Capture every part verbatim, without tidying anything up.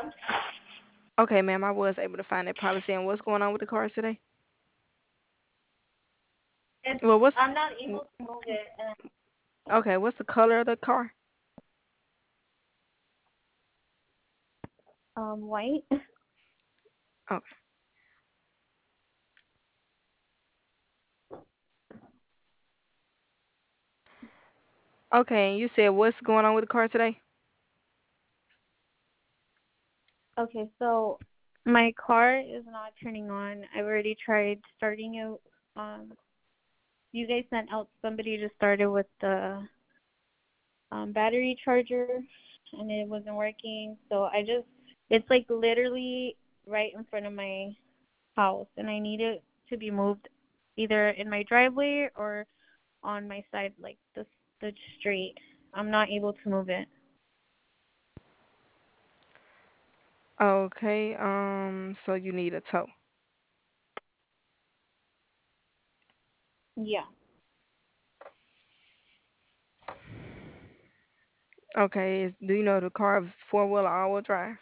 Okay, ma'am, I was able to find that policy. And what's going on with the car today? Well, what's w- okay? What's the color of the car? Um, white. Okay. Okay, and you said what's going on with the car today? Okay, so my car is not turning on. I've already tried starting it. Um, you guys sent out somebody to start it with the um, battery charger, and it wasn't working. So I just, it's like literally right in front of my house, and I need it to be moved either in my driveway or on my side, like the the street. I'm not able to move it. Okay. Um. So you need a tow. Yeah. Okay. Is, do you know the car four wheel or all wheel drive?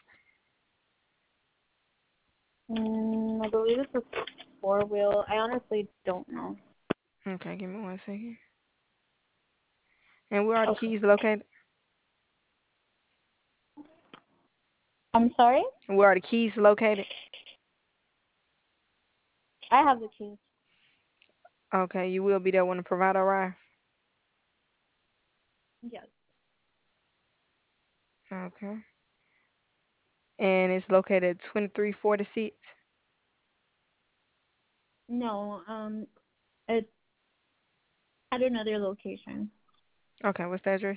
Mm, I believe it's a four wheel. I honestly don't know. Okay. Give me one second. And where are the Okay. keys located? I'm sorry? Where are the keys located? I have the keys. Okay. You will be there when the provider arrives. Yes. Okay. And it's located at twenty-three forty-six. No, um, it's at another location. Okay. What's the address?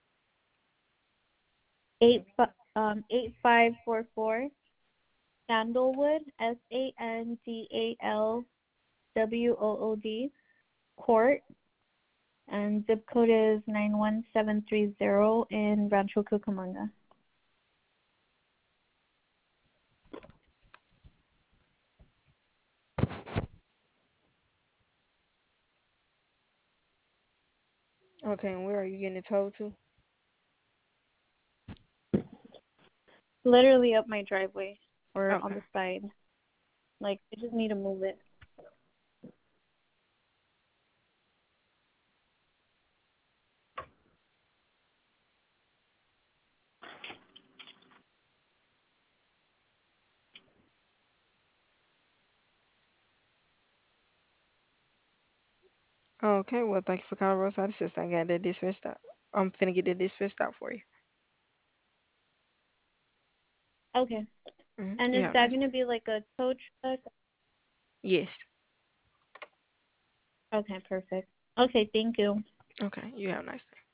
Eight fi- um eight five four four Sandalwood, S A N D A L W O O D Court, and zip code is nine one seven three zero in Rancho Cucamonga. Okay. And where are you getting it towed to? Literally up my driveway or on Okay. the side. Like I just need to move it. Okay. Well, thank you for calling Roadside Assistance. I got that dispatched out. I'm finna get that dispatched out for you. Okay. Hmm. And You is have a that nice going day. to be like a tow truck? Yes. Okay, perfect. Okay, thank you. Okay. You have a nice day.